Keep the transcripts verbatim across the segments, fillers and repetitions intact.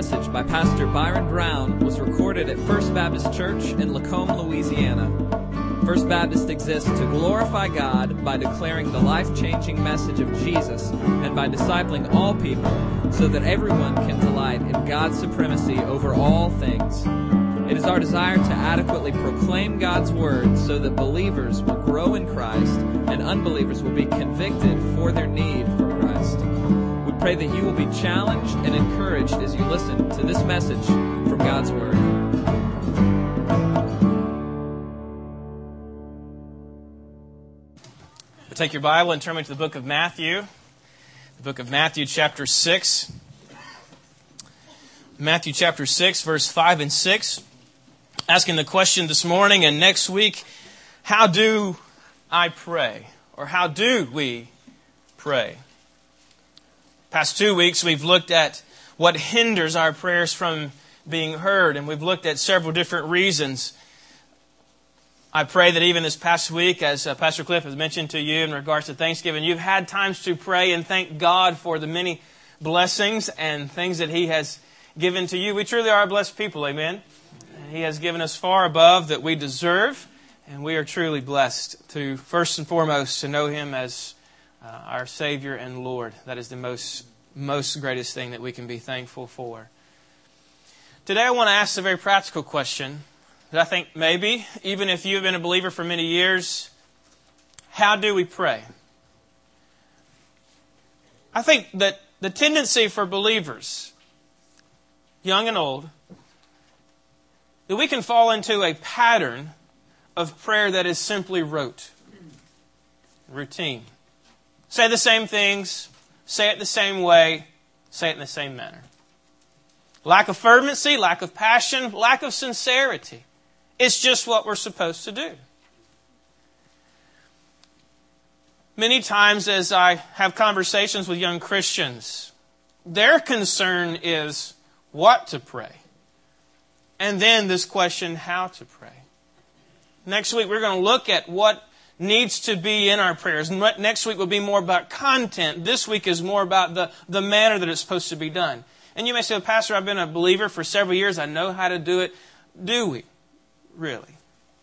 message by Pastor Byron Brown was recorded at First Baptist Church in Lacombe, Louisiana. First Baptist exists to glorify God by declaring the life-changing message of Jesus and by discipling all people so that everyone can delight in God's supremacy over all things. It is our desire to adequately proclaim God's Word so that believers will grow in Christ and unbelievers will be convicted for their need for Christ. We pray that you will be challenged and encouraged as you listen to this message from God's Word. Take your Bible and turn me to the book of Matthew, the book of Matthew chapter six. Matthew chapter six, verse five and six. Asking the question this morning and next week, how do I pray? Or how do we pray? Past two weeks we've looked at what hinders our prayers from being heard, and we've looked at several different reasons. I pray that even this past week, as uh, Pastor Cliff has mentioned to you in regards to Thanksgiving, you've had times to pray and thank God for the many blessings and things that He has given to you. We truly are a blessed people, amen? He has given us far above that we deserve, and we are truly blessed to, first and foremost, to know Him as uh, our Savior and Lord. That is the most, most greatest thing that we can be thankful for. Today I want to ask a very practical question. I think maybe, even if you've been a believer for many years, how do we pray? I think that the tendency for believers, young and old, that we can fall into a pattern of prayer that is simply rote, routine. Say the same things, say it the same way, say it in the same manner. Lack of fervency, lack of passion, lack of sincerity. It's just what we're supposed to do. Many times as I have conversations with young Christians, their concern is what to pray. And then this question, how to pray. Next week we're going to look at what needs to be in our prayers. Next week will be more about content. This week is more about the, the manner that it's supposed to be done. And you may say, well, Pastor, I've been a believer for several years. I know how to do it. Do we? Really?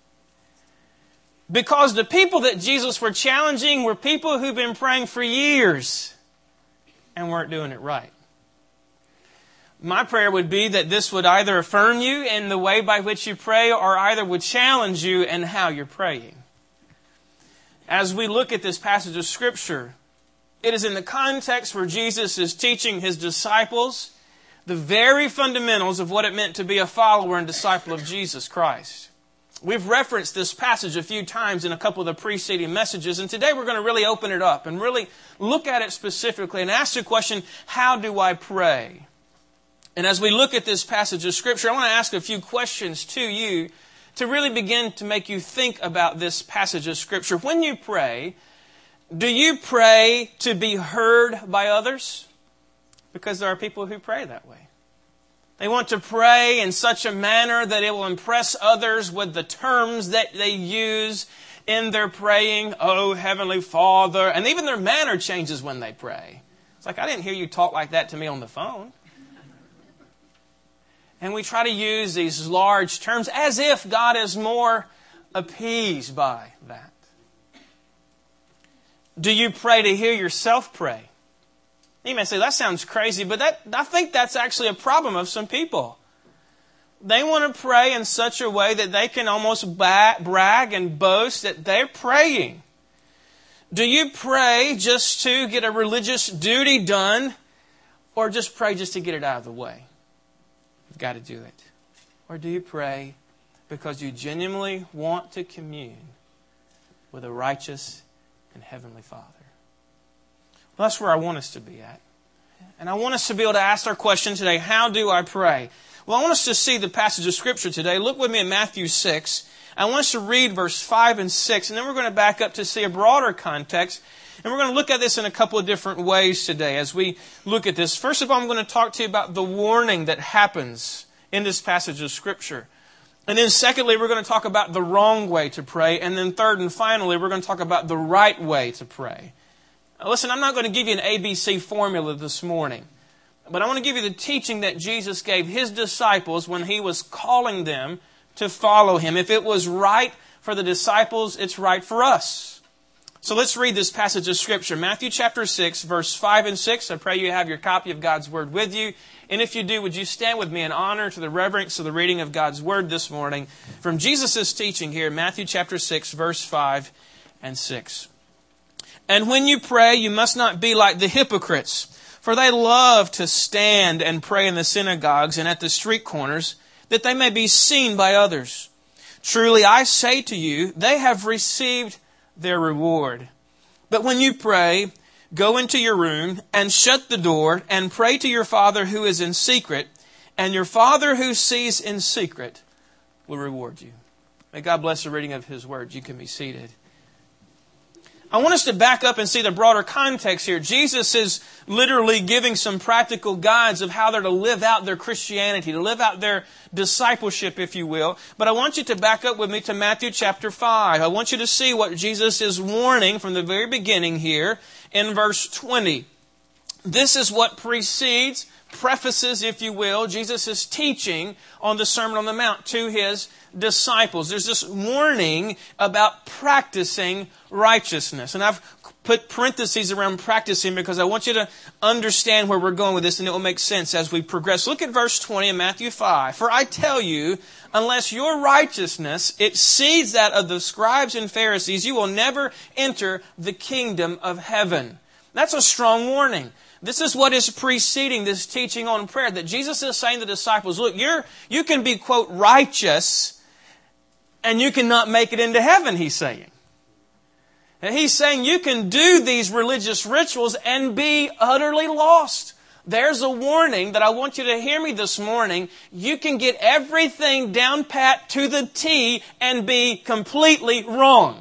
Because the people that Jesus were challenging were people who've been praying for years and weren't doing it right. My prayer would be that this would either affirm you in the way by which you pray or either would challenge you in how you're praying. As we look at this passage of Scripture, it is in the context where Jesus is teaching His disciples the very fundamentals of what it meant to be a follower and disciple of Jesus Christ. We've referenced this passage a few times in a couple of the preceding messages, and today we're going to really open it up and really look at it specifically and ask the question, how do I pray? And as we look at this passage of Scripture, I want to ask a few questions to you to really begin to make you think about this passage of Scripture. When you pray, do you pray to be heard by others? Because there are people who pray that way. They want to pray in such a manner that it will impress others with the terms that they use in their praying. Oh, Heavenly Father. And even their manner changes when they pray. It's like, I didn't hear you talk like that to me on the phone. And we try to use these large terms as if God is more appeased by that. Do you pray to hear yourself pray? You may say, that sounds crazy, but that I think that's actually a problem of some people. They want to pray in such a way that they can almost brag and boast that they're praying. Do you pray just to get a religious duty done, or just pray just to get it out of the way? You've got to do it. Or do you pray because you genuinely want to commune with a righteous and heavenly Father? Well, that's where I want us to be at. And I want us to be able to ask our question today, how do I pray? Well, I want us to see the passage of Scripture today. Look with me in Matthew six. I want us to read verse five and six, and then we're going to back up to see a broader context. And we're going to look at this in a couple of different ways today as we look at this. First of all, I'm going to talk to you about the warning that happens in this passage of Scripture. And then secondly, we're going to talk about the wrong way to pray. And then third and finally, we're going to talk about the right way to pray. Now listen, I'm not going to give you an A B C formula this morning. But I want to give you the teaching that Jesus gave His disciples when He was calling them to follow Him. If it was right for the disciples, it's right for us. So let's read this passage of Scripture. Matthew chapter six, verse five and six. I pray you have your copy of God's Word with you. And if you do, would you stand with me in honor to the reverence of the reading of God's Word this morning from Jesus' teaching here, Matthew chapter six, verse five and six. And when you pray, you must not be like the hypocrites, for they love to stand and pray in the synagogues and at the street corners, that they may be seen by others. Truly, I say to you, they have received their reward. But when you pray, go into your room and shut the door and pray to your Father who is in secret, and your Father who sees in secret will reward you. May God bless the reading of His Word. You can be seated. I want us to back up and see the broader context here. Jesus is literally giving some practical guides of how they're to live out their Christianity, to live out their discipleship, if you will. But I want you to back up with me to Matthew chapter five. I want you to see what Jesus is warning from the very beginning here in verse twenty. This is what precedes, prefaces, if you will, Jesus' teaching on the Sermon on the Mount to His disciples. There's this warning about practicing righteousness. And I've put parentheses around practicing because I want you to understand where we're going with this, and it will make sense as we progress. Look at verse twenty in Matthew five. For I tell you, unless your righteousness exceeds that of the scribes and Pharisees, you will never enter the kingdom of heaven. That's a strong warning. This is what is preceding this teaching on prayer, that Jesus is saying to the disciples, look, you're, you can be, quote, righteous, and you cannot make it into heaven, He's saying. And He's saying you can do these religious rituals and be utterly lost. There's a warning that I want you to hear me this morning. You can get everything down pat to the T and be completely wrong.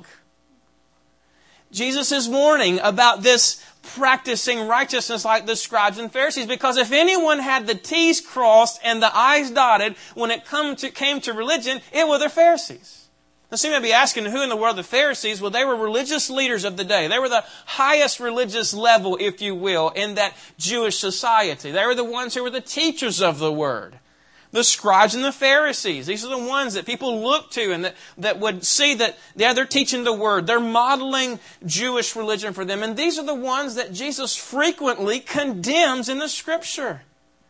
Jesus is warning about this practicing righteousness like the scribes and Pharisees, because if anyone had the T's crossed and the I's dotted when it come to, came to religion, it were the Pharisees. Now, some may be asking, who in the world are the Pharisees? Well, they were religious leaders of the day. They were the highest religious level, if you will, in that Jewish society. They were the ones who were the teachers of the Word. The scribes and the Pharisees. These are the ones that people look to and that, that would see that, yeah, they're teaching the Word. They're modeling Jewish religion for them. And these are the ones that Jesus frequently condemns in the Scripture.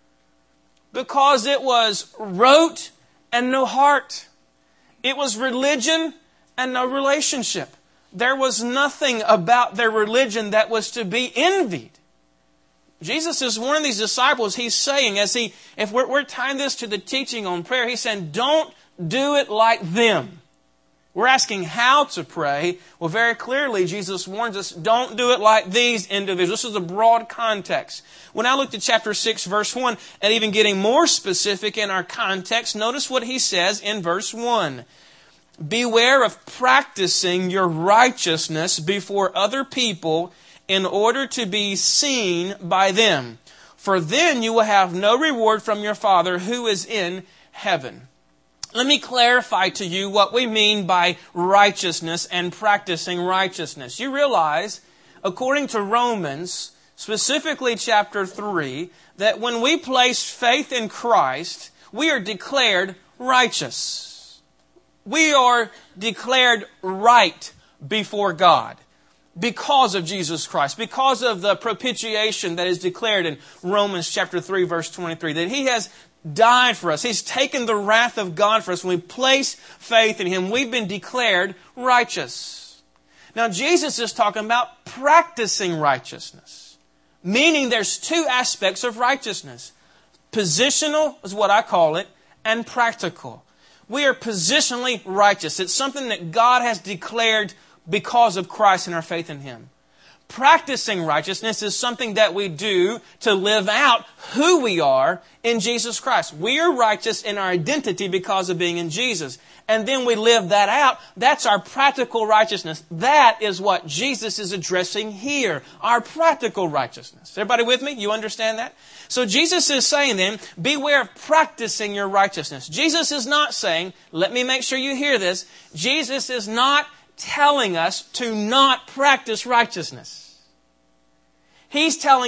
Because it was rote and no heart. It was religion and no relationship. There was nothing about their religion that was to be envied. Jesus is warning these disciples. He's saying, as he, if we're, we're tying this to the teaching on prayer, He's saying, don't do it like them. We're asking how to pray. Well, very clearly, Jesus warns us, don't do it like these individuals. This is a broad context. When I looked at chapter six, verse one, and even getting more specific in our context, notice what He says in verse one. Beware of practicing your righteousness before other people in order to be seen by them. For then you will have no reward from your Father who is in heaven. Let me clarify to you what we mean by righteousness and practicing righteousness. You realize, according to Romans, specifically chapter three, that when we place faith in Christ, we are declared righteous. We are declared right before God. Because of Jesus Christ, because of the propitiation that is declared in Romans chapter three, verse twenty-three, that He has died for us. He's taken the wrath of God for us. When we place faith in Him, we've been declared righteous. Now, Jesus is talking about practicing righteousness, meaning there's two aspects of righteousness. Positional is what I call it, and practical. We are positionally righteous. It's something that God has declared because of Christ and our faith in Him. Practicing righteousness is something that we do to live out who we are in Jesus Christ. We are righteous in our identity because of being in Jesus. And then we live that out. That's our practical righteousness. That is what Jesus is addressing here. Our practical righteousness. Everybody with me? You understand that? So Jesus is saying then, beware of practicing your righteousness. Jesus is not saying, let me make sure you hear this, Jesus is not telling us to not practice righteousness. He's telling us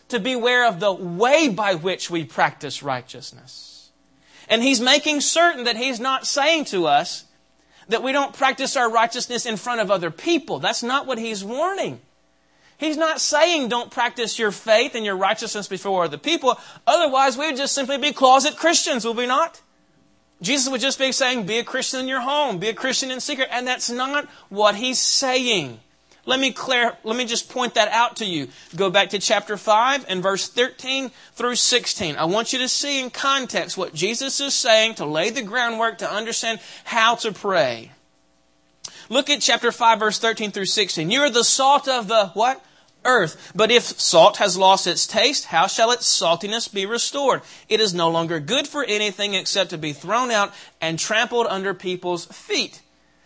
to beware of the way by which we practice righteousness. And He's making certain that He's not saying to us that we don't practice our righteousness in front of other people. That's not what He's warning. He's not saying don't practice your faith and your righteousness before other people. Otherwise, we would just simply be closet Christians, would we not? Jesus would just be saying, be a Christian in your home, be a Christian in secret. And that's not what He's saying. Let me clear, let me just point that out to you. Go back to chapter five and verse thirteen through sixteen. I want you to see in context what Jesus is saying to lay the groundwork to understand how to pray. Look at chapter five, verse thirteen through sixteen. You are the salt of the what? Earth. But if salt has lost its taste, how shall its saltiness be restored? It is no longer good for anything except to be thrown out and trampled under people's feet.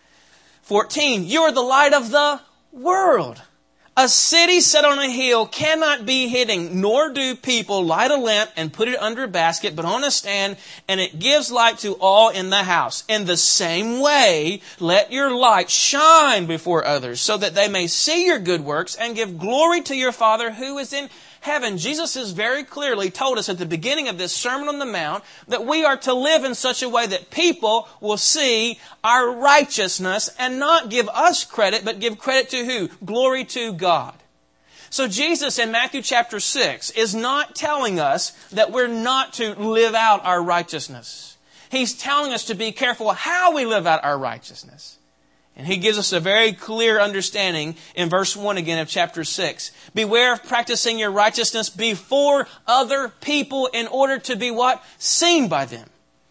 fourteen. You are the light of the world. A city set on a hill cannot be hidden, nor do people light a lamp and put it under a basket, but on a stand, and it gives light to all in the house. In the same way, let your light shine before others, so that they may see your good works and give glory to your Father who is in heaven. Jesus has very clearly told us at the beginning of this Sermon on the Mount that we are to live in such a way that people will see our righteousness and not give us credit, but give credit to who? Glory to God. So Jesus in Matthew chapter six is not telling us that we're not to live out our righteousness. He's telling us to be careful how we live out our righteousness. And He gives us a very clear understanding in verse one again of chapter six. Beware of practicing your righteousness before other people in order to be what? Seen by them.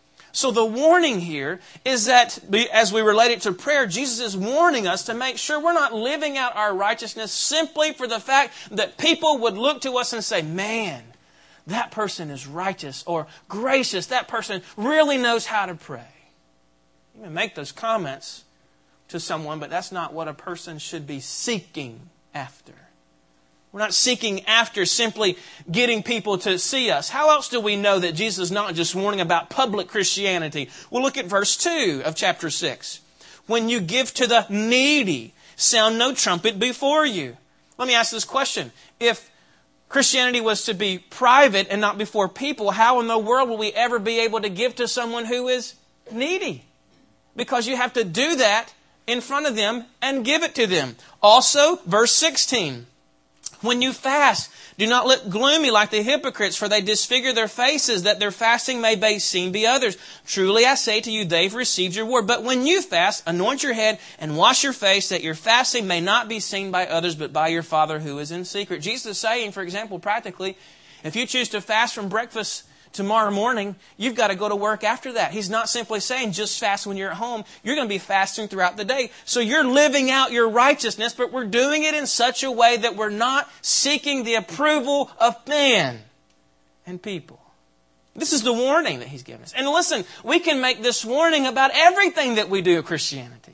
So the warning here is that as we relate it to prayer, Jesus is warning us to make sure we're not living out our righteousness simply for the fact that people would look to us and say, man, that person is righteous or gracious. That person really knows how to pray. You may make those comments to someone, but that's not what a person should be seeking after. We're not seeking after simply getting people to see us. How else do we know that Jesus is not just warning about public Christianity? Well, look at verse two of chapter six. When you give to the needy, sound no trumpet before you. Let me ask this question. If Christianity was to be private and not before people, how in the world will we ever be able to give to someone who is needy? Because you have to do that in front of them and give it to them. Also, verse sixteen. When you fast, do not look gloomy like the hypocrites, for they disfigure their faces, that their fasting may be seen by others. Truly I say to you, they've received your reward. But when you fast, anoint your head and wash your face, that your fasting may not be seen by others, but by your Father who is in secret. Jesus is saying, for example, practically, if you choose to fast from breakfast tomorrow morning, you've got to go to work after that. He's not simply saying just fast when you're at home. You're going to be fasting throughout the day. So you're living out your righteousness, but we're doing it in such a way that we're not seeking the approval of man and people. This is the warning that He's given us. And listen, we can make this warning about everything that we do in Christianity.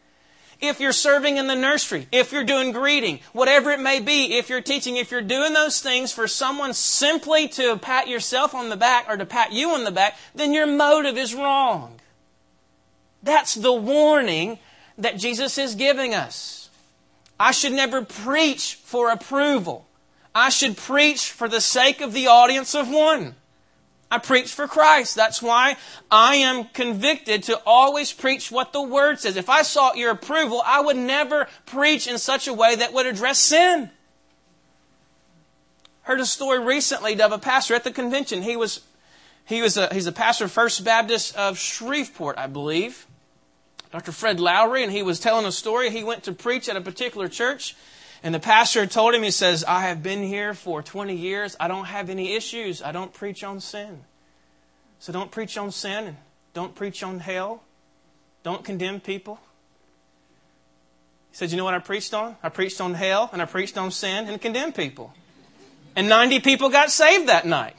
If you're serving in the nursery, if you're doing greeting, whatever it may be, if you're teaching, if you're doing those things for someone simply to pat yourself on the back or to pat you on the back, then your motive is wrong. That's the warning that Jesus is giving us. I should never preach for approval. I should preach for the sake of the audience of one. I preach for Christ. That's why I am convicted to always preach what the Word says. If I sought your approval, I would never preach in such a way that would address sin. Heard a story recently of a pastor at the convention. He was, he was a, he's a pastor of First Baptist of Shreveport, I believe. Doctor Fred Lowry, and he was telling a story. He went to preach at a particular church. And the pastor told him, he says, I have been here for twenty years. I don't have any issues. I don't preach on sin. So don't preach on sin and don't preach on hell. Don't condemn people. He said, you know what I preached on? I preached on hell and I preached on sin and condemned people. And ninety people got saved that night.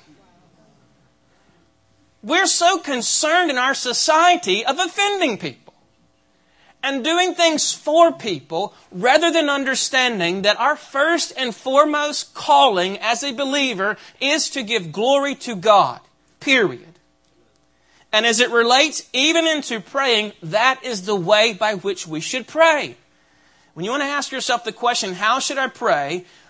We're so concerned in our society of offending people and doing things for people rather than understanding that our first and foremost calling as a believer is to give glory to God, period. And as it relates even into praying, that is the way by which we should pray. When you want to ask yourself the question, how should I pray?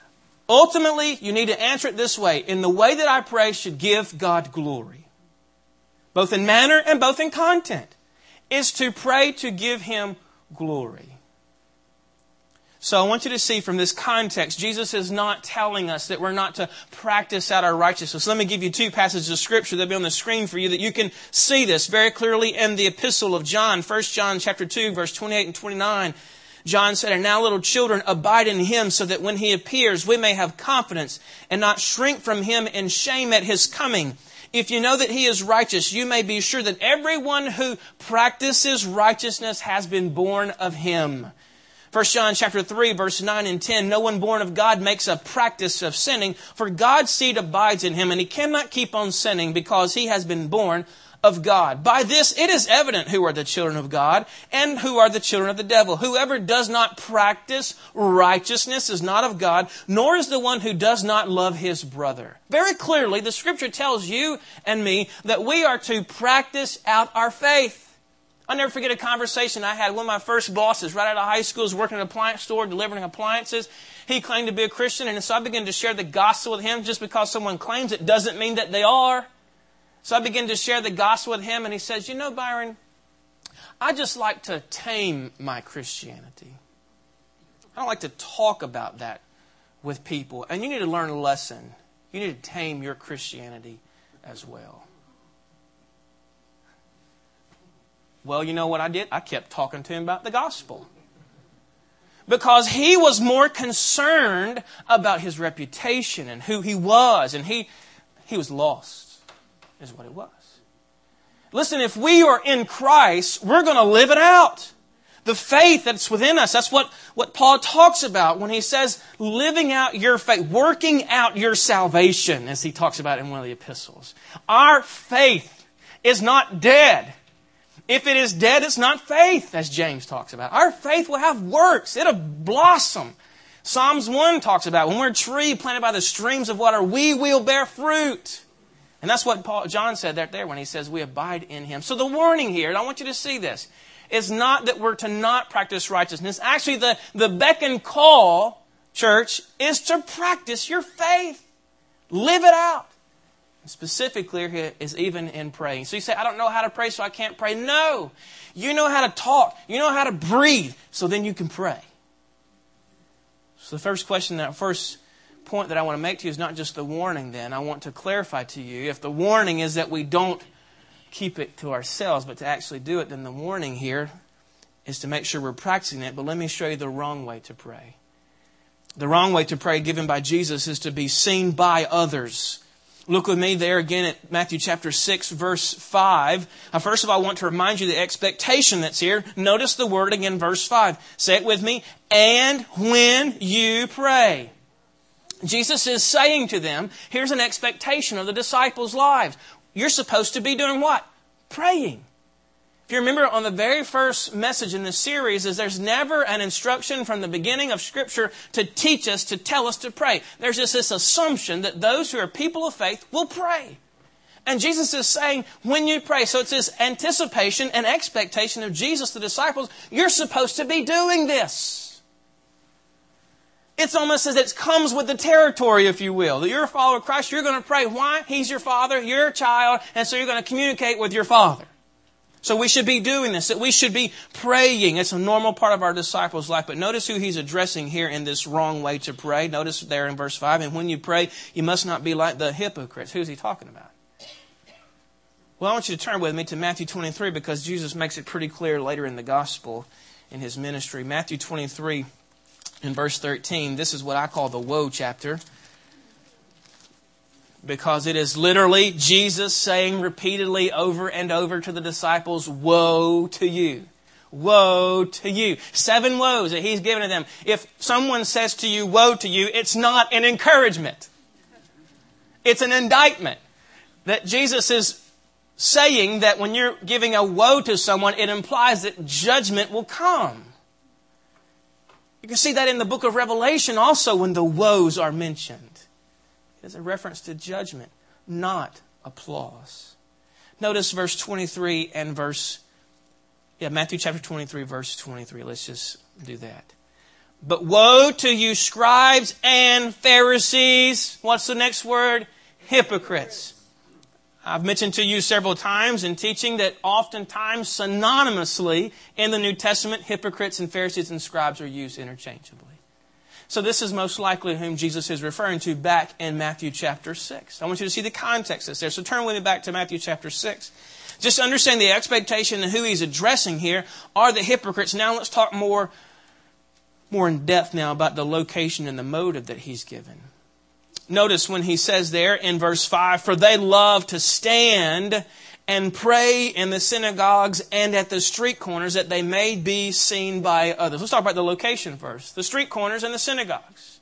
Ultimately, you need to answer it this way. In the way that I pray should give God glory. Both in manner and both in content. Is to pray to give Him glory. So I want you to see from this context, Jesus is not telling us that we're not to practice out our righteousness. Let me give you two passages of Scripture that will be on the screen for you that you can see this very clearly in the Epistle of John. First John chapter two, verse twenty-eight and twenty-nine. John said, "And now, little children, abide in Him, so that when He appears, we may have confidence and not shrink from Him in shame at His coming. If you know that He is righteous, you may be sure that everyone who practices righteousness has been born of Him." First John chapter three, verse nine and ten, "No one born of God makes a practice of sinning, for God's seed abides in him, and he cannot keep on sinning because he has been born of God. By this it is evident who are the children of God and who are the children of the devil. Whoever does not practice righteousness is not of God, nor is the one who does not love his brother." Very clearly, the Scripture tells you and me that we are to practice out our faith. I'll never forget a conversation I had. One of my first bosses right out of high school was working in an appliance store delivering appliances. He claimed to be a Christian, and so I began to share the gospel with him. Just because someone claims it doesn't mean that they are. So I began to share the gospel with him, and he says, "You know, Byron, I just like to tame my Christianity. I don't like to talk about that with people. And you need to learn a lesson. You need to tame your Christianity as well." Well, you know what I did? I kept talking to him about the gospel. Because he was more concerned about his reputation and who he was. And he, he was lost, is what it was. Listen, if we are in Christ, we're going to live it out. The faith that's within us, that's what, what Paul talks about when he says living out your faith, working out your salvation, as he talks about in one of the epistles. Our faith is not dead. If it is dead, it's not faith, as James talks about. Our faith will have works. It'll blossom. Psalms one talks about when we're a tree planted by the streams of water, we will bear fruit. And that's what Paul, John said there, there when he says we abide in Him. So the warning here, and I want you to see this, is not that we're to not practice righteousness. Actually, the, the beck and call, church, is to practice your faith. Live it out. Specifically here is even in praying. So you say, "I don't know how to pray, so I can't pray." No. You know how to talk. You know how to breathe. So then you can pray. So the first question, that first point that I want to make to you is not just the warning then. I want to clarify to you. If the warning is that we don't keep it to ourselves, but to actually do it, then the warning here is to make sure we're practicing it. But let me show you the wrong way to pray. The wrong way to pray given by Jesus is to be seen by others. Look with me there again at Matthew chapter six, verse five. Now, first of all, I want to remind you the expectation that's here. Notice the word again, verse five. Say it with me. "And when you pray." Jesus is saying to them, here's an expectation of the disciples' lives. You're supposed to be doing what? Praying. If you remember on the very first message in this series is there's never an instruction from the beginning of Scripture to teach us, to tell us to pray. There's just this assumption that those who are people of faith will pray. And Jesus is saying, when you pray, so it's this anticipation and expectation of Jesus, the disciples, you're supposed to be doing this. It's almost as it comes with the territory, if you will. That you're a follower of Christ, you're going to pray. Why? He's your Father, you're a child, and so you're going to communicate with your Father. So we should be doing this, that we should be praying. It's a normal part of our disciples' life. But notice who he's addressing here in this wrong way to pray. Notice there in verse five, "And when you pray, you must not be like the hypocrites." Who's he talking about? Well, I want you to turn with me to Matthew twenty-three because Jesus makes it pretty clear later in the gospel in his ministry. Matthew twenty-three in verse thirteen. This is what I call the woe chapter. Because it is literally Jesus saying repeatedly over and over to the disciples, "Woe to you. Woe to you." Seven woes that he's given to them. If someone says to you, "Woe to you," it's not an encouragement. It's an indictment. That Jesus is saying that when you're giving a woe to someone, it implies that judgment will come. You can see that in the book of Revelation also when the woes are mentioned. It's a reference to judgment, not applause. Notice verse twenty-three and verse, yeah, Matthew chapter twenty-three, verse twenty-three. Let's just do that. But woe to you, scribes and Pharisees. What's the next word? Hypocrites. I've mentioned to you several times in teaching that oftentimes synonymously in the New Testament, hypocrites and Pharisees and scribes are used interchangeably. So this is most likely whom Jesus is referring to back in Matthew chapter six. I want you to see the context that's there. So turn with me back to Matthew chapter six. Just understand the expectation and who he's addressing here are the hypocrites. Now let's talk more, more in depth now about the location and the motive that he's given. Notice when he says there in verse five, for they love to stand and pray in the synagogues and at the street corners that they may be seen by others. Let's talk about the location first. The street corners and the synagogues.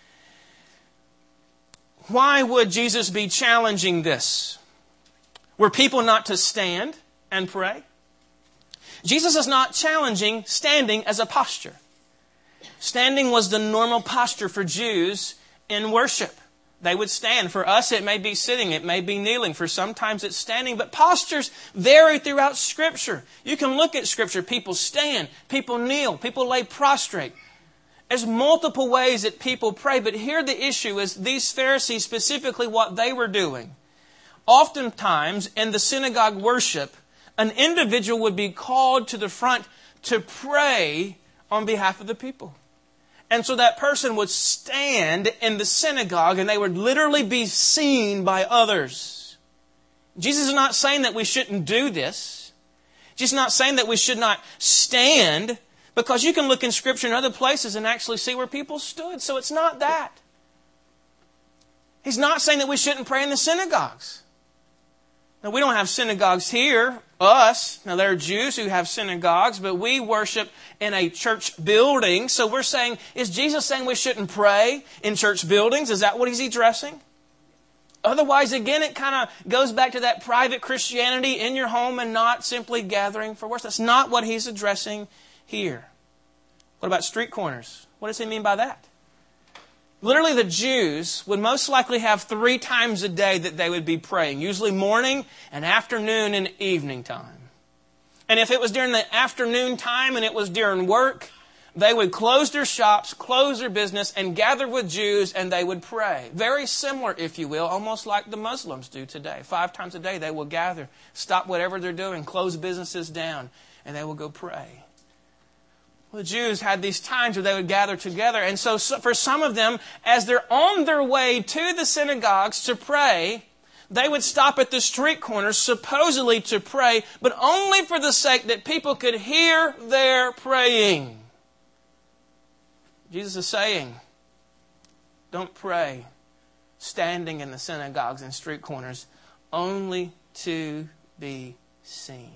Why would Jesus be challenging this? Were people not to stand and pray? Jesus is not challenging standing as a posture. Standing was the normal posture for Jews in worship. They would stand. For us, it may be sitting. It may be kneeling. For sometimes it's standing. But postures vary throughout Scripture. You can look at Scripture. People stand. People kneel. People lay prostrate. There's multiple ways that people pray. But here the issue is these Pharisees, specifically what they were doing. Oftentimes in the synagogue worship, an individual would be called to the front to pray on behalf of the people. And so that person would stand in the synagogue and they would literally be seen by others. Jesus is not saying that we shouldn't do this. Jesus is not saying that we should not stand, because you can look in Scripture in other places and actually see where people stood. So it's not that. He's not saying that we shouldn't pray in the synagogues. Now, we don't have synagogues here, us. Now, there are Jews who have synagogues, but we worship in a church building. So we're saying, is Jesus saying we shouldn't pray in church buildings? Is that what he's addressing? Otherwise, again, it kind of goes back to that private Christianity in your home and not simply gathering for worship. That's not what he's addressing here. What about street corners? What does he mean by that? Literally, the Jews would most likely have three times a day that they would be praying. Usually morning and afternoon and evening time. And if it was during the afternoon time and it was during work, they would close their shops, close their business, and gather with Jews and they would pray. Very similar, if you will, almost like the Muslims do today. Five times a day they will gather, stop whatever they're doing, close businesses down, and they will go pray. Well, the Jews had these times where they would gather together. And so, so for some of them, as they're on their way to the synagogues to pray, they would stop at the street corners supposedly to pray, but only for the sake that people could hear their praying. Jesus is saying, don't pray standing in the synagogues and street corners, only to be seen.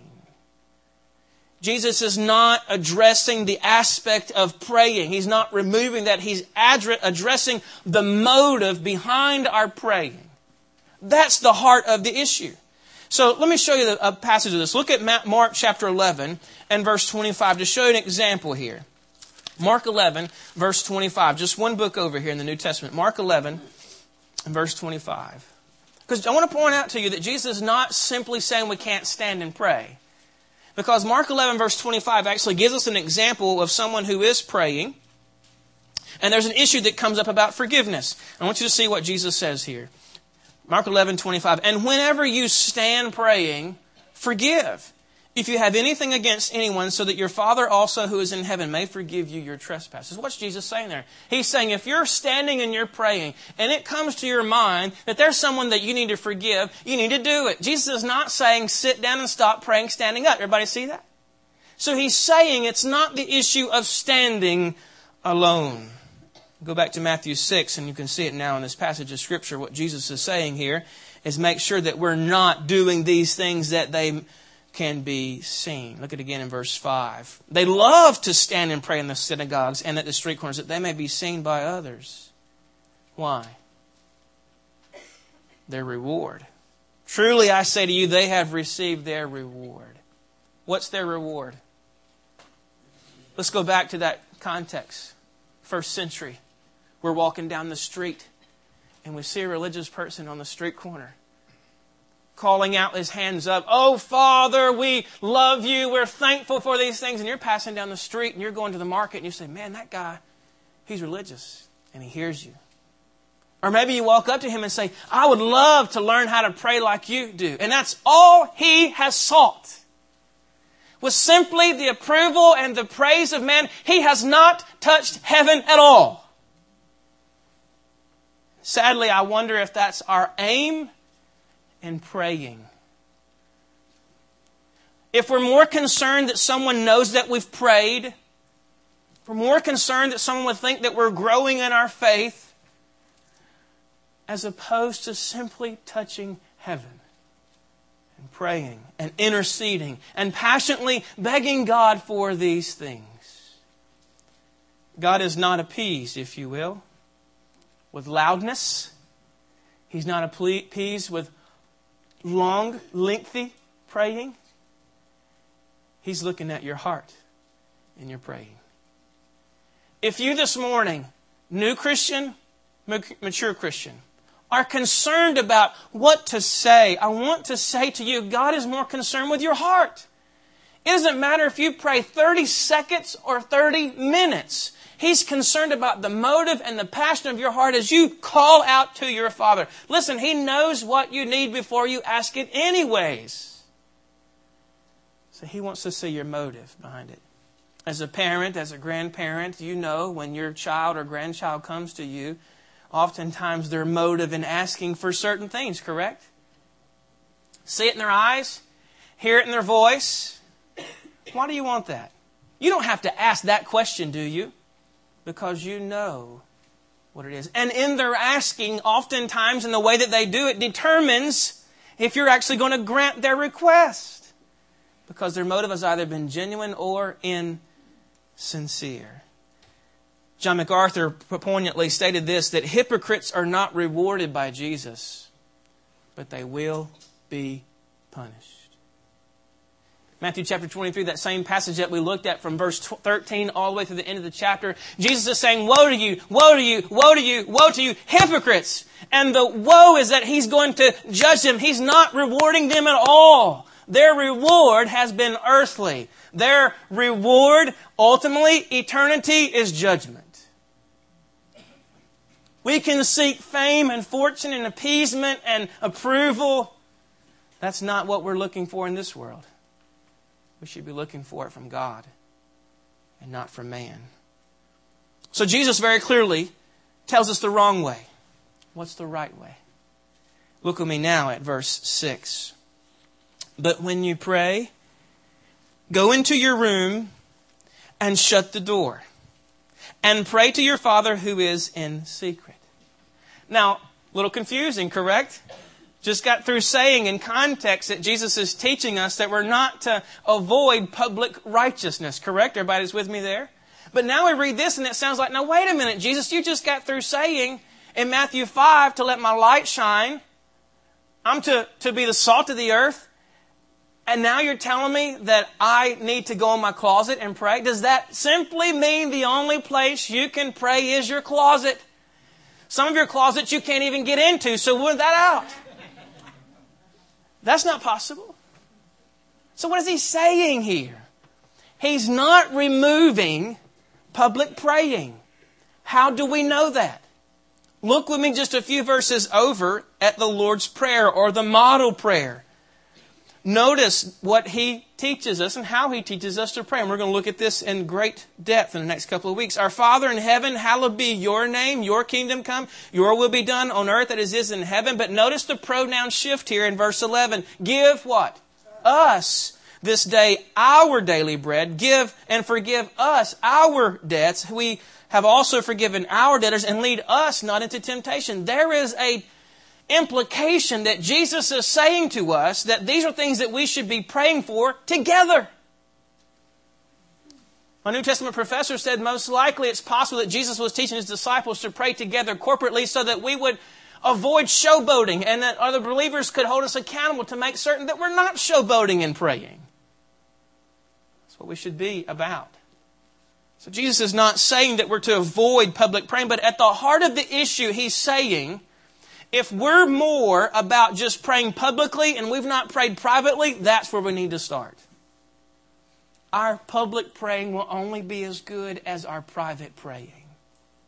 Jesus is not addressing the aspect of praying. He's not removing that. He's addressing the motive behind our praying. That's the heart of the issue. So let me show you a passage of this. Look at Mark chapter eleven and verse twenty-five to show you an example here. Mark eleven, verse twenty-five. Just one book over here in the New Testament. Mark eleven and verse twenty-five. Because I want to point out to you that Jesus is not simply saying we can't stand and pray. Because Mark eleven verse twenty-five actually gives us an example of someone who is praying. And there's an issue that comes up about forgiveness. I want you to see what Jesus says here. Mark eleven twenty-five. And whenever you stand praying, forgive, if you have anything against anyone, so that your Father also who is in heaven may forgive you your trespasses. What's Jesus saying there? He's saying if you're standing and you're praying, and it comes to your mind that there's someone that you need to forgive, you need to do it. Jesus is not saying sit down and stop praying standing up. Everybody see that? So he's saying it's not the issue of standing alone. Go back to Matthew six, and you can see it now in this passage of Scripture. What Jesus is saying here is make sure that we're not doing these things that they can be seen. Look at it again in verse five. They love to stand and pray in the synagogues and at the street corners that they may be seen by others. Why? Their reward. Truly I say to you, they have received their reward. What's their reward? Let's go back to that context. First century. We're walking down the street and we see a religious person on the street corner calling out his hands up, oh, Father, we love you. We're thankful for these things. And you're passing down the street and you're going to the market and you say, man, that guy, He's religious and he hears you. Or maybe you walk up to him and say, I would love to learn how to pray like you do. And that's all he has sought. Was simply the approval and the praise of man. He has not touched heaven at all. Sadly, I wonder if that's our aim in praying. If we're more concerned that someone knows that we've prayed, if we're more concerned that someone would think that we're growing in our faith, as opposed to simply touching heaven and praying and interceding and passionately begging God for these things. God is not appeased, if you will, with loudness. He's not appeased with long, lengthy praying. He's looking at your heart in your praying. If you this morning, new Christian, mature Christian, are concerned about what to say, I want to say to you, God is more concerned with your heart. It doesn't matter if you pray thirty seconds or thirty minutes. He's concerned about the motive and the passion of your heart as you call out to your Father. Listen, He knows what you need before you ask it anyways. So He wants to see your motive behind it. As a parent, as a grandparent, you know when your child or grandchild comes to you, oftentimes their motive in asking for certain things, correct? See it in their eyes, hear it in their voice. Why do you want that? You don't have to ask that question, do you? Because you know what it is. And in their asking, oftentimes in the way that they do it, determines if you're actually going to grant their request. Because their motive has either been genuine or insincere. John MacArthur poignantly stated this, that hypocrites are not rewarded by Jesus, but they will be punished. Matthew chapter twenty-three, that same passage that we looked at from verse thirteen all the way through the end of the chapter, Jesus is saying, woe to you, woe to you, woe to you, woe to you, hypocrites. And the woe is that He's going to judge them. He's not rewarding them at all. Their reward has been earthly. Their reward, ultimately, eternity, is judgment. We can seek fame and fortune and appeasement and approval. That's not what we're looking for in this world. We should be looking for it from God and not from man. So Jesus very clearly tells us the wrong way. What's the right way? Look with me now at verse six. But when you pray, go into your room and shut the door and pray to your Father who is in secret. Now, a little confusing, correct? Just got through saying in context that Jesus is teaching us that we're not to avoid public righteousness, correct? Everybody's with me there? But now we read this and it sounds like, now wait a minute, Jesus, you just got through saying in Matthew five to let my light shine. I'm to, to be the salt of the earth. And now you're telling me that I need to go in my closet and pray? Does that simply mean the only place you can pray is your closet? Some of your closets you can't even get into, so rule that out. That's not possible. So what is he saying here? He's not removing public praying. How do we know that? Look with me just a few verses over at the Lord's Prayer or the model prayer. Notice what He teaches us and how He teaches us to pray. And we're going to look at this in great depth in the next couple of weeks. Our Father in heaven, hallowed be your name. Your kingdom come. Your will be done on earth as it is in heaven. But notice the pronoun shift here in verse eleven. Give what? Us this day our daily bread. Give and forgive us our debts. We have also forgiven our debtors, and lead us not into temptation. There is a implication that Jesus is saying to us that these are things that we should be praying for together. My New Testament professor said most likely it's possible that Jesus was teaching His disciples to pray together corporately so that we would avoid showboating and that other believers could hold us accountable to make certain that we're not showboating and praying. That's what we should be about. So Jesus is not saying that we're to avoid public praying, but at the heart of the issue, He's saying, if we're more about just praying publicly and we've not prayed privately, that's where we need to start. Our public praying will only be as good as our private praying.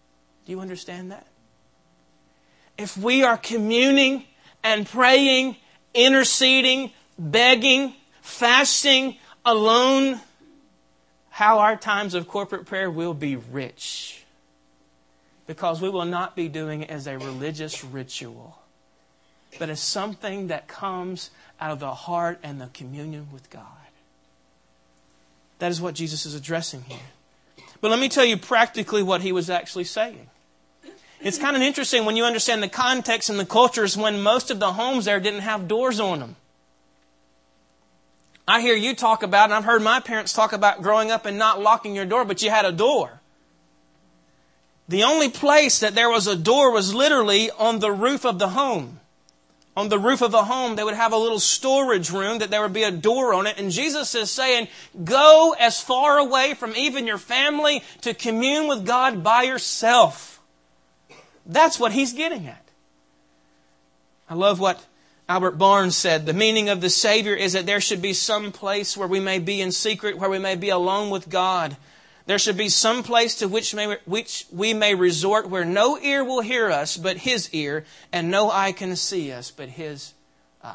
Do you understand that? If we are communing and praying, interceding, begging, fasting, alone, how our times of corporate prayer will be rich. Because we will not be doing it as a religious ritual, but as something that comes out of the heart and the communion with God. That is what Jesus is addressing here. But let me tell you practically what He was actually saying. It's kind of interesting when you understand the context and the cultures when most of the homes there didn't have doors on them. I hear you talk about, and I've heard my parents talk about growing up and not locking your door, but you had a door. The only place that there was a door was literally on the roof of the home. On the roof of a home, they would have a little storage room that there would be a door on it. And Jesus is saying, go as far away from even your family to commune with God by yourself. That's what He's getting at. I love what Albert Barnes said. The meaning of the Savior is that there should be some place where we may be in secret, where we may be alone with God. There should be some place to which, may, which we may resort where no ear will hear us but His ear, and no eye can see us but His eye.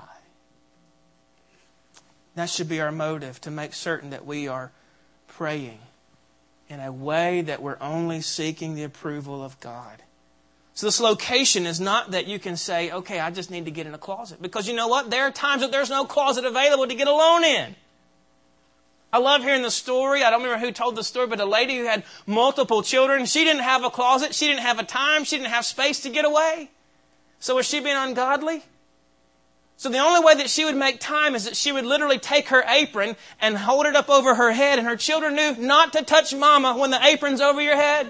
That should be our motive, to make certain that we are praying in a way that we're only seeking the approval of God. So this location is not that you can say, okay, I just need to get in a closet. Because you know what? There are times that there's no closet available to get alone in. I love hearing the story. I don't remember who told the story, but a lady who had multiple children, she didn't have a closet. She didn't have a time. She didn't have space to get away. So was she being ungodly? So the only way that she would make time is that she would literally take her apron and hold it up over her head, and her children knew not to touch mama when the apron's over your head.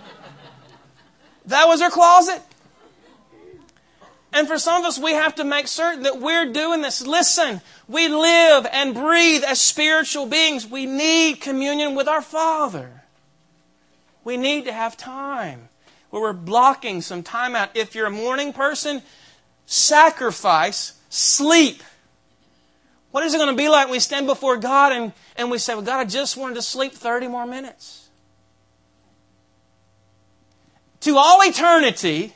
That was her closet. And for some of us, we have to make certain that we're doing this. Listen, we live and breathe as spiritual beings. We need communion with our Father. We need to have time where we're blocking some time out. If you're a morning person, sacrifice sleep. What is it going to be like when we stand before God and, and we say, well, God, I just wanted to sleep thirty more minutes? To all eternity,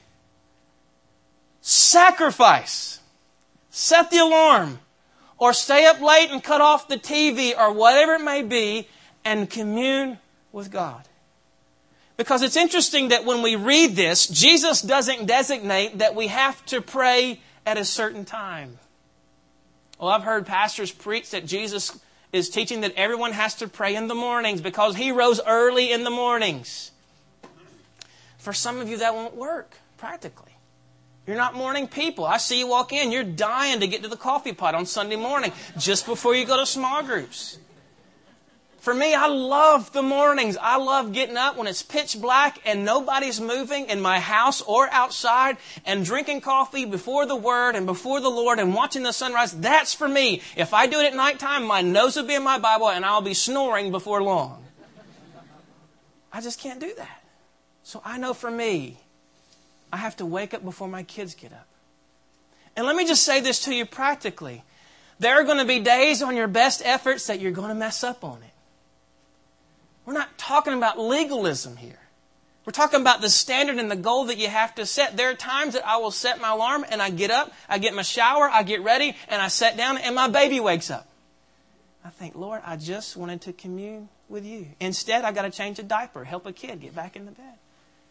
sacrifice. Set the alarm. Or stay up late and cut off the T V or whatever it may be and commune with God. Because it's interesting that when we read this, Jesus doesn't designate that we have to pray at a certain time. Well, I've heard pastors preach that Jesus is teaching that everyone has to pray in the mornings because He rose early in the mornings. For some of you, that won't work practically. You're not morning people. I see you walk in, you're dying to get to the coffee pot on Sunday morning just before you go to small groups. For me, I love the mornings. I love getting up when it's pitch black and nobody's moving in my house or outside and drinking coffee before the Word and before the Lord and watching the sunrise. That's for me. If I do it at nighttime, my nose will be in my Bible and I'll be snoring before long. I just can't do that. So I know for me, I have to wake up before my kids get up. And let me just say this to you practically. There are going to be days on your best efforts that you're going to mess up on it. We're not talking about legalism here. We're talking about the standard and the goal that you have to set. There are times that I will set my alarm and I get up, I get my shower, I get ready, and I sit down and my baby wakes up. I think, Lord, I just wanted to commune with you. Instead, I got to change a diaper, help a kid get back in the bed.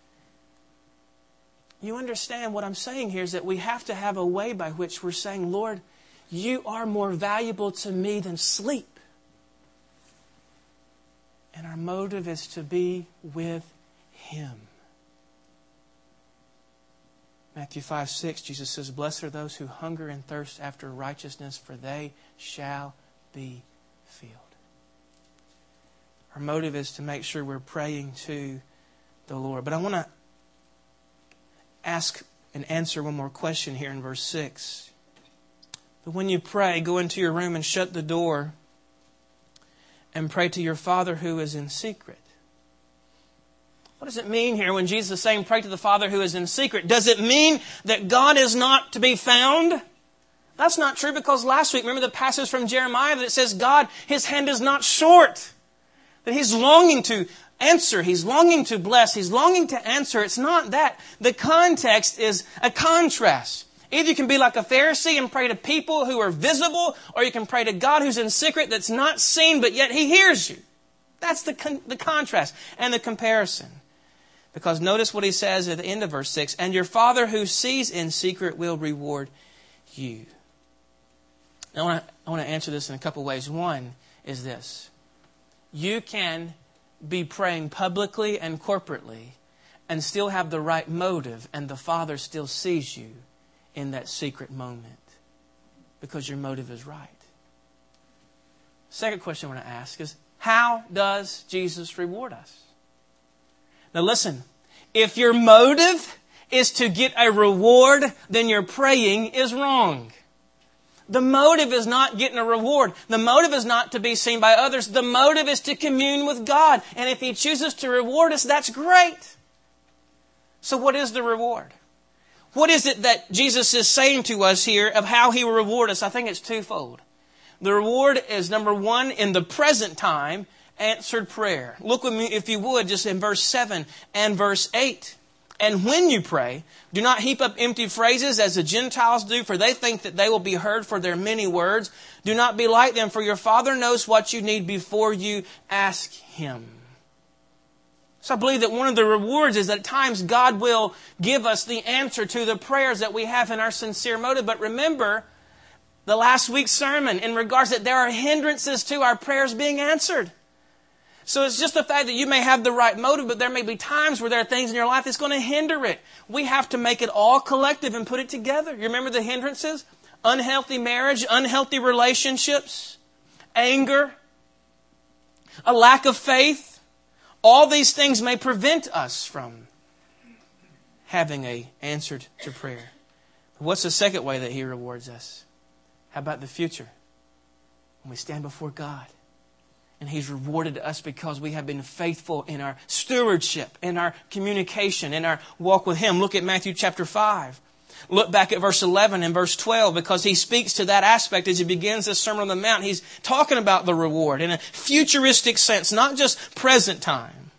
You understand what I'm saying here is that we have to have a way by which we're saying, Lord, you are more valuable to me than sleep. And our motive is to be with Him. Matthew five six, Jesus says, blessed are those who hunger and thirst after righteousness, for they shall be filled. Our motive is to make sure we're praying to the Lord. But I want to ask and answer one more question here in verse six. But when you pray, go into your room and shut the door and pray to your Father who is in secret. What does it mean here when Jesus is saying pray to the Father who is in secret? Does it mean that God is not to be found? That's not true, because last week, remember the passage from Jeremiah that says God, His hand is not short. That He's longing to answer. He's longing to bless. He's longing to answer. It's not that. The context is a contrast. Either you can be like a Pharisee and pray to people who are visible, or you can pray to God who's in secret that's not seen, but yet He hears you. That's the con- the contrast and the comparison. Because notice what He says at the end of verse six, and your Father who sees in secret will reward you. Now, I want to, I want to answer this in a couple ways. One is this. You can be praying publicly and corporately and still have the right motive, and the Father still sees you in that secret moment because your motive is right. Second question I want to ask is, how does Jesus reward us? Now listen, if your motive is to get a reward, then your praying is wrong. The motive is not getting a reward. The motive is not to be seen by others. The motive is to commune with God. And if He chooses to reward us, that's great. So what is the reward? What is it that Jesus is saying to us here of how He will reward us? I think it's twofold. The reward is, number one, in the present time, answered prayer. Look with me, if you would, just in verse seven and verse eight. And when you pray, do not heap up empty phrases as the Gentiles do, for they think that they will be heard for their many words. Do not be like them, for your Father knows what you need before you ask Him. So I believe that one of the rewards is that at times God will give us the answer to the prayers that we have in our sincere motive. But remember the last week's sermon in regards that there are hindrances to our prayers being answered. So it's just the fact that you may have the right motive, but there may be times where there are things in your life that's going to hinder it. We have to make it all collective and put it together. You remember the hindrances? Unhealthy marriage, unhealthy relationships, anger, a lack of faith. All these things may prevent us from having an answer to prayer. But what's the second way that He rewards us? How about the future? When we stand before God and He's rewarded us because we have been faithful in our stewardship, in our communication, in our walk with Him. Look at Matthew chapter five. Look back at verse eleven and verse twelve, because He speaks to that aspect as He begins this Sermon on the Mount. He's talking about the reward in a futuristic sense, not just present time.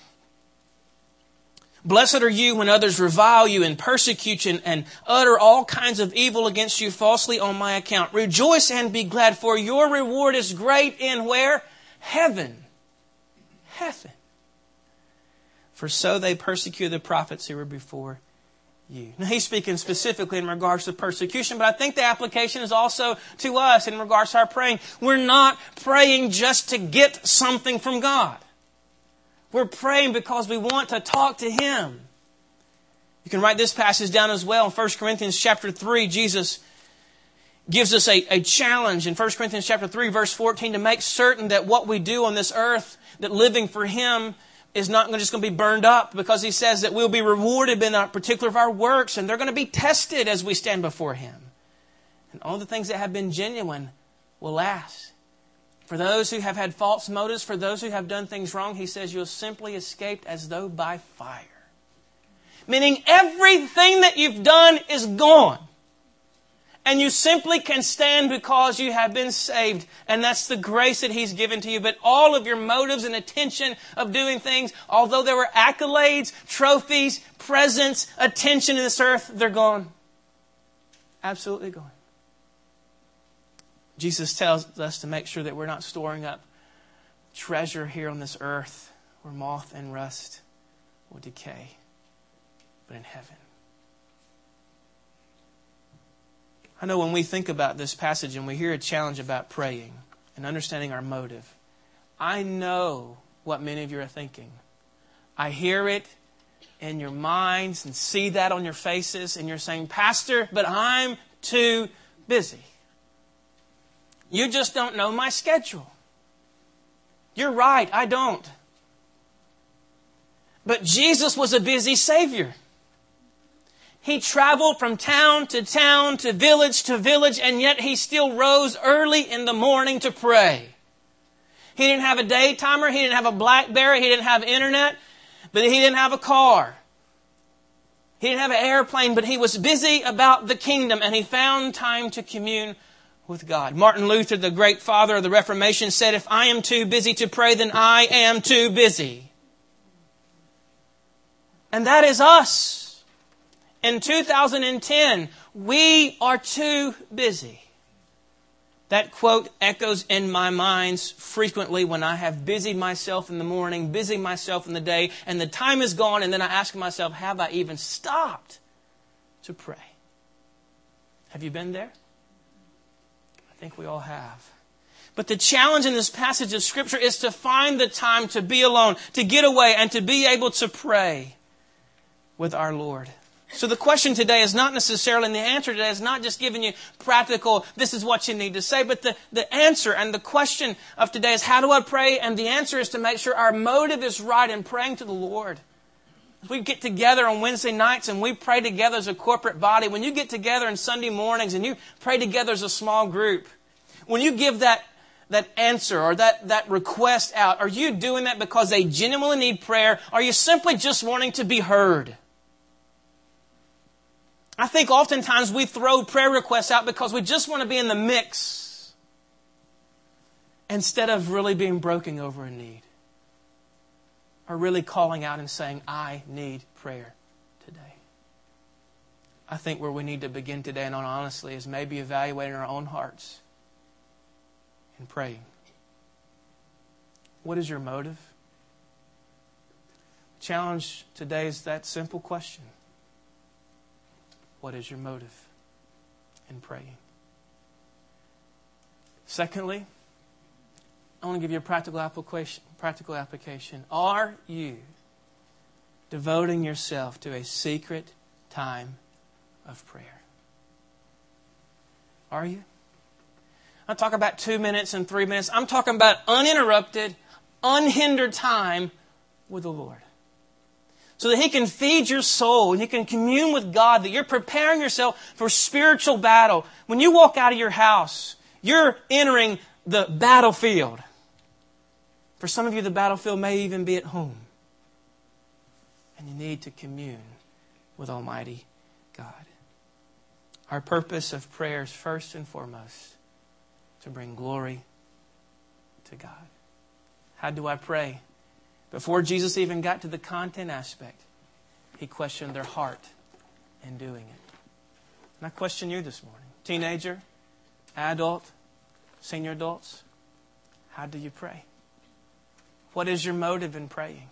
Blessed are you when others revile you and persecute you and utter all kinds of evil against you falsely on my account. Rejoice and be glad, for your reward is great in where? Heaven. Heaven. For so they persecuted the prophets who were before you. Now, He's speaking specifically in regards to persecution, but I think the application is also to us in regards to our praying. We're not praying just to get something from God. We're praying because we want to talk to Him. You can write this passage down as well. In First Corinthians chapter three, Jesus gives us a, a challenge in First Corinthians chapter three, verse fourteen, to make certain that what we do on this earth, that living for Him is not just going to be burned up, because He says that we'll be rewarded in our particular of our works, and they're going to be tested as we stand before Him. And all the things that have been genuine will last. For those who have had false motives, for those who have done things wrong, He says you'll simply escape as though by fire. Meaning everything that you've done is gone. And you simply can stand because you have been saved. And that's the grace that He's given to you. But all of your motives and attention of doing things, although there were accolades, trophies, presents, attention in this earth, they're gone. Absolutely gone. Jesus tells us to make sure that we're not storing up treasure here on this earth where moth and rust will decay, but in heaven. I know when we think about this passage and we hear a challenge about praying and understanding our motive, I know what many of you are thinking. I hear it in your minds and see that on your faces, and you're saying, Pastor, but I'm too busy. You just don't know my schedule. You're right, I don't. But Jesus was a busy Savior. He traveled from town to town, to village to village, and yet He still rose early in the morning to pray. He didn't have a day timer. He didn't have a BlackBerry. He didn't have internet. But He didn't have a car. He didn't have an airplane, but He was busy about the kingdom, and He found time to commune with God. Martin Luther, the great father of the Reformation, said, if I am too busy to pray, then I am too busy. And that is us. In two thousand ten, we are too busy. That quote echoes in my mind frequently when I have busied myself in the morning, busied myself in the day, and the time is gone, and then I ask myself, have I even stopped to pray? Have you been there? I think we all have. But the challenge in this passage of Scripture is to find the time to be alone, to get away, and to be able to pray with our Lord. So the question today is not necessarily, and the answer today is not just giving you practical, this is what you need to say, but the, the answer and the question of today is, how do I pray? And the answer is to make sure our motive is right in praying to the Lord. We get together on Wednesday nights and we pray together as a corporate body. When you get together on Sunday mornings and you pray together as a small group, when you give that that answer or that, that request out, are you doing that because they genuinely need prayer? Or are you simply just wanting to be heard? I think oftentimes we throw prayer requests out because we just want to be in the mix instead of really being broken over a need. Or really calling out and saying, I need prayer today. I think where we need to begin today, and honestly, is maybe evaluating our own hearts and praying. What is your motive? The challenge today is that simple question. What is your motive in praying? Secondly, I want to give you a practical application. Practical application. Are you devoting yourself to a secret time of prayer? Are you? I'm not talking about two minutes and three minutes. I'm talking about uninterrupted, unhindered time with the Lord. So that He can feed your soul and you can commune with God, that you're preparing yourself for spiritual battle. When you walk out of your house, you're entering the battlefield. For some of you, the battlefield may even be at home. And you need to commune with Almighty God. Our purpose of prayer is first and foremost to bring glory to God. How do I pray? Before Jesus even got to the content aspect, He questioned their heart in doing it. And I question you this morning. Teenager, adult, senior adults, how do you pray? What is your motive in praying?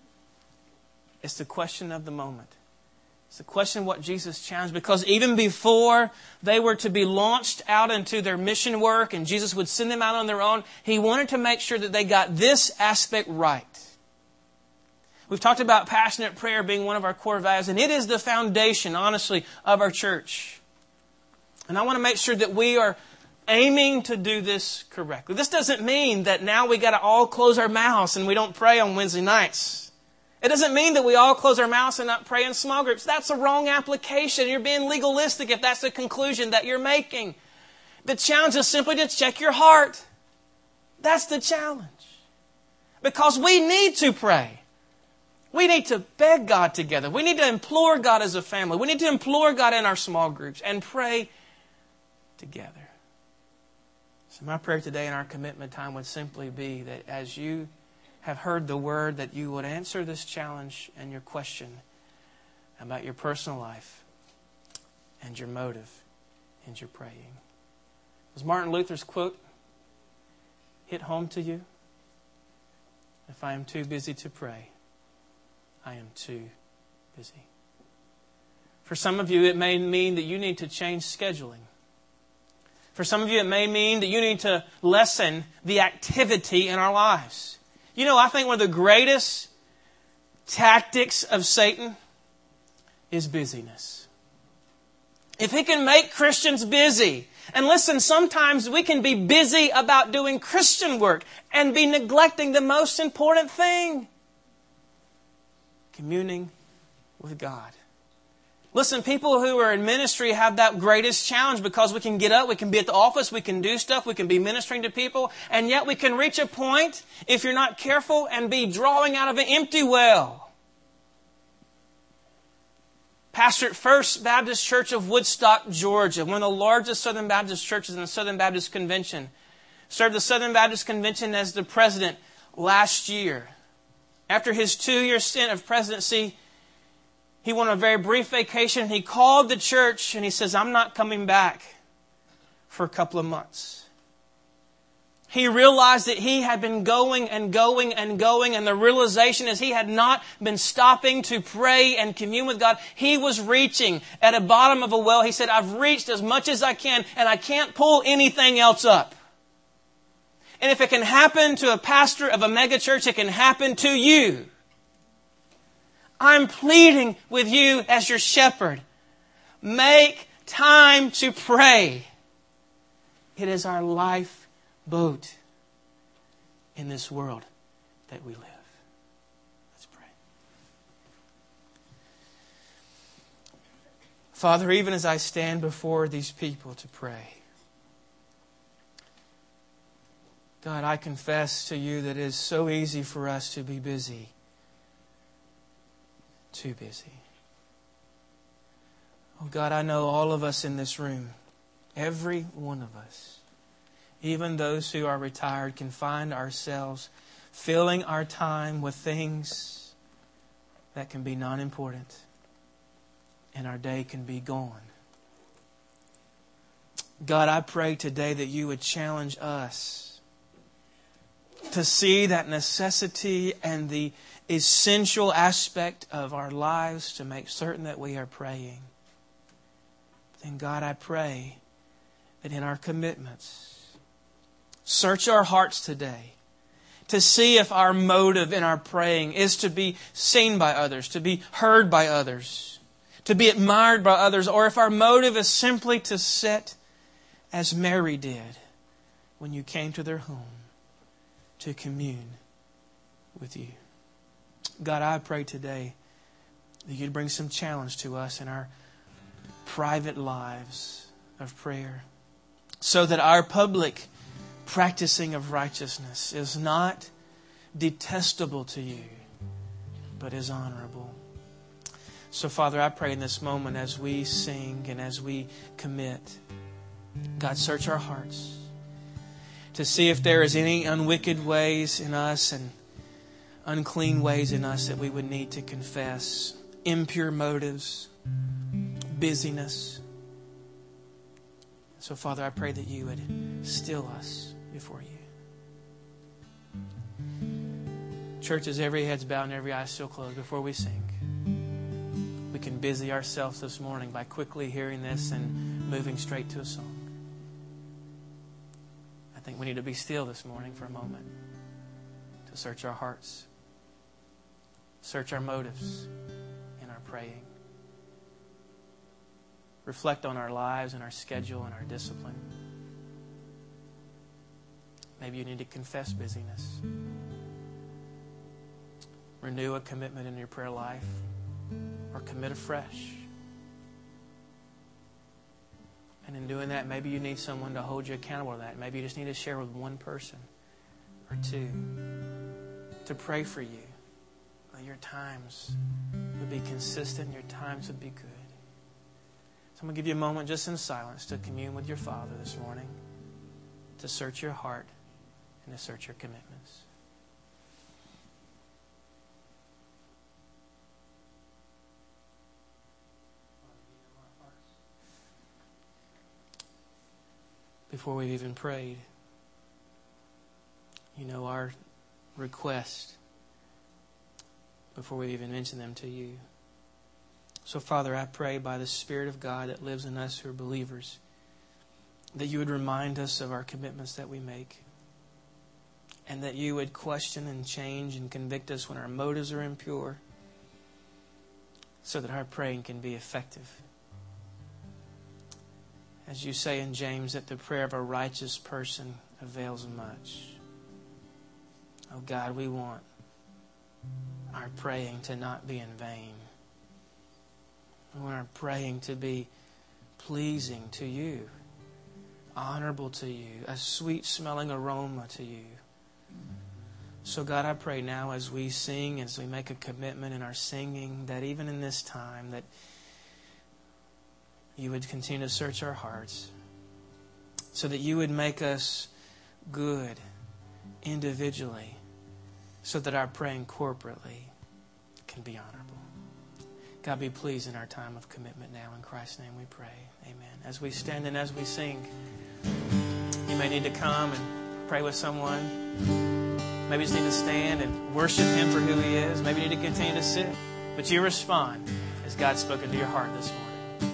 It's the question of the moment. It's the question of what Jesus challenged, because even before they were to be launched out into their mission work and Jesus would send them out on their own, He wanted to make sure that they got this aspect right. We've talked about passionate prayer being one of our core values, and it is the foundation, honestly, of our church. And I want to make sure that we are aiming to do this correctly. This doesn't mean that now we got to all close our mouths and we don't pray on Wednesday nights. It doesn't mean that we all close our mouths and not pray in small groups. That's a wrong application. You're being legalistic if that's the conclusion that you're making. The challenge is simply to check your heart. That's the challenge. Because we need to pray. We need to beg God together. We need to implore God as a family. We need to implore God in our small groups and pray together. So my prayer today in our commitment time would simply be that as you have heard the word, that you would answer this challenge and your question about your personal life and your motive in your praying. Was Martin Luther's quote hit home to you? If I am too busy to pray, I am too busy. For some of you, it may mean that you need to change scheduling. For some of you, it may mean that you need to lessen the activity in our lives. You know, I think one of the greatest tactics of Satan is busyness. If he can make Christians busy, and listen, sometimes we can be busy about doing Christian work and be neglecting the most important thing: communing with God. Listen, people who are in ministry have that greatest challenge, because we can get up, we can be at the office, we can do stuff, we can be ministering to people, and yet we can reach a point, if you're not careful, and be drawing out of an empty well. Pastor at First Baptist Church of Woodstock, Georgia, one of the largest Southern Baptist churches in the Southern Baptist Convention, served the Southern Baptist Convention as the president last year. After his two-year stint of presidency, He went on a very brief vacation. He called the church and he says, I'm not coming back for a couple of months. He realized that he had been going and going and going, and the realization is he had not been stopping to pray and commune with God. He was reaching at the bottom of a well. He said, I've reached as much as I can, and I can't pull anything else up. And if it can happen to a pastor of a megachurch, it can happen to you. I'm pleading with you as your shepherd. Make time to pray. It is our lifeboat in this world that we live. Let's pray. Father, even as I stand before these people to pray, God, I confess to you that it is so easy for us to be busy. Too busy. Oh God, I know all of us in this room, every one of us, even those who are retired, can find ourselves filling our time with things that can be non-important, and our day can be gone. God, I pray today that you would challenge us to see that necessity and the essential aspect of our lives to make certain that we are praying. Then God, I pray that in our commitments, search our hearts today to see if our motive in our praying is to be seen by others, to be heard by others, to be admired by others, or if our motive is simply to sit as Mary did when you came to their home to commune with you. God, I pray today that you'd bring some challenge to us in our private lives of prayer, so that our public practicing of righteousness is not detestable to you, but is honorable. So, Father, I pray in this moment as we sing and as we commit, God, search our hearts to see if there is any unwicked ways in us and unclean ways in us that we would need to confess, impure motives, busyness. So, Father, I pray that you would still us before you. Churches, every head's bowed and every eye still closed. Before we sing, we can busy ourselves this morning by quickly hearing this and moving straight to a song. I think we need to be still this morning for a moment to search our hearts, search our motives in our praying, reflect on our lives and our schedule and our discipline. Maybe you need to confess busyness, renew a commitment in your prayer life, or commit afresh. And in doing that, maybe you need someone to hold you accountable to that. Maybe you just need to share with one person or two to pray for you. That your times would be consistent, your times would be good. So I'm going to give you a moment just in silence to commune with your Father this morning, to search your heart and to search your commitments. Before we've even prayed, you know our request before we even mention them to you. So, Father, I pray by the Spirit of God that lives in us who are believers, that you would remind us of our commitments that we make, and that you would question and change and convict us when our motives are impure, so that our praying can be effective. As you say in James, that the prayer of a righteous person avails much. Oh God, we want our praying to not be in vain. We want our praying to be pleasing to you, honorable to you, a sweet-smelling aroma to you. So God, I pray now as we sing, as we make a commitment in our singing, that even in this time, that you would continue to search our hearts so that you would make us good individually so that our praying corporately can be honorable. God, be pleased in our time of commitment now. In Christ's name we pray. Amen. As we stand and as we sing, you may need to come and pray with someone. Maybe you just need to stand and worship Him for who He is. Maybe you need to continue to sit. But you respond as God's spoken to your heart this morning.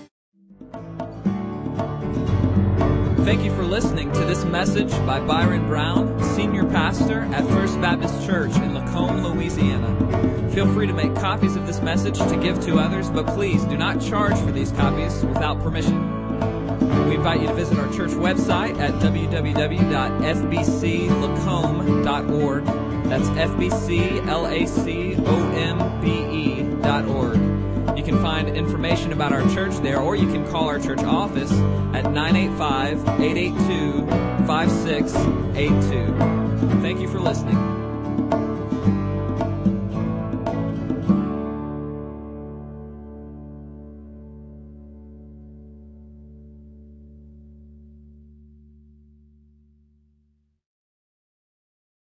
Thank you for listening to this message by Byron Brown, Senior Pastor at First Baptist Church in Lacombe, Louisiana. Feel free to make copies of this message to give to others, but please do not charge for these copies without permission. We invite you to visit our church website at w w w dot f b c lacombe dot org. That's F B C L A C O M B E dot org. You can find information about our church there, or you can call our church office at nine eight five, eight eight two, five six eight two. Thank you for listening.